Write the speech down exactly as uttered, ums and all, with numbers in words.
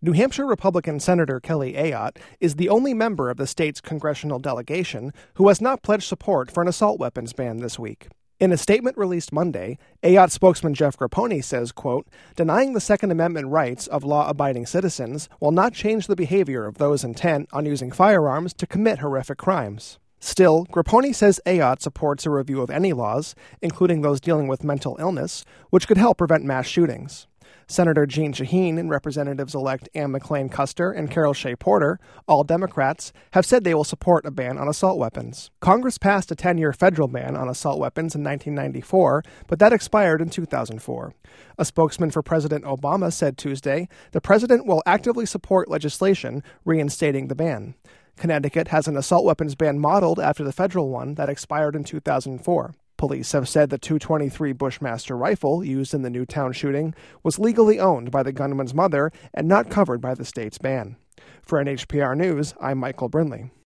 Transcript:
New Hampshire Republican Senator Kelly Ayotte is the only member of the state's congressional delegation who has not pledged support for an assault weapons ban this week. In a statement released Monday, Ayotte spokesman Jeff Grapponi says, quote, "Denying the Second Amendment rights of law-abiding citizens will not change the behavior of those intent on using firearms to commit horrific crimes." Still, Grapponi says Ayotte supports a review of any laws, including those dealing with mental illness, which could help prevent mass shootings. Senator Jeanne Shaheen and Representatives-elect Ann McLean Custer and Carol Shea Porter, all Democrats, have said they will support a ban on assault weapons. Congress passed a ten-year federal ban on assault weapons in nineteen ninety-four, but that expired in two thousand four. A spokesman for President Obama said Tuesday the president will actively support legislation reinstating the ban. Connecticut has an assault weapons ban modeled after the federal one that expired in two thousand four. Police have said the two twenty-three Bushmaster rifle used in the Newtown shooting was legally owned by the gunman's mother and not covered by the state's ban. For N H P R News, I'm Michael Brindley.